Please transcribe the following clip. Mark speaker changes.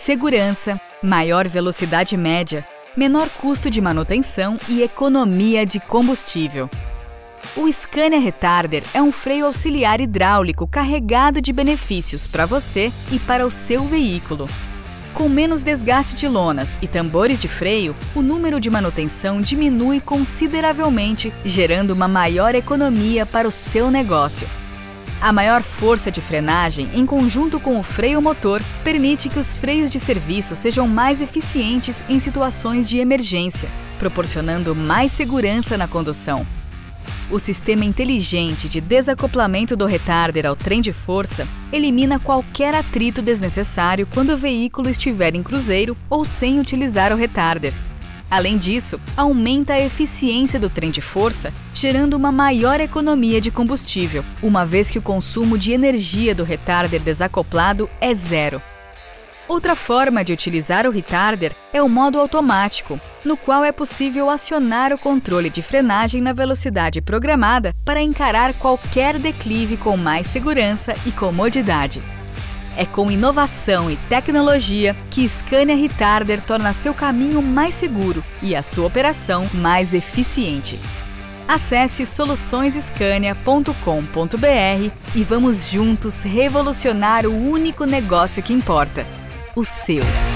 Speaker 1: segurança, maior velocidade média, menor custo de manutenção e economia de combustível. O Scania Retarder é um freio auxiliar hidráulico carregado de benefícios para você e para o seu veículo. Com menos desgaste de lonas e tambores de freio, o número de manutenção diminui consideravelmente, gerando uma maior economia para o seu negócio. A maior força de frenagem, em conjunto com o freio motor, permite que os freios de serviço sejam mais eficientes em situações de emergência, proporcionando mais segurança na condução. O sistema inteligente de desacoplamento do retarder ao trem de força elimina qualquer atrito desnecessário quando o veículo estiver em cruzeiro ou sem utilizar o retarder. Além disso, aumenta a eficiência do trem de força, gerando uma maior economia de combustível, uma vez que o consumo de energia do retarder desacoplado é zero. Outra forma de utilizar o retarder é o modo automático, no qual é possível acionar o controle de frenagem na velocidade programada para encarar qualquer declive com mais segurança e comodidade. É com inovação e tecnologia que Scania Retarder torna seu caminho mais seguro e a sua operação mais eficiente. Acesse soluçõesscania.com.br e vamos juntos revolucionar o único negócio que importa: o seu.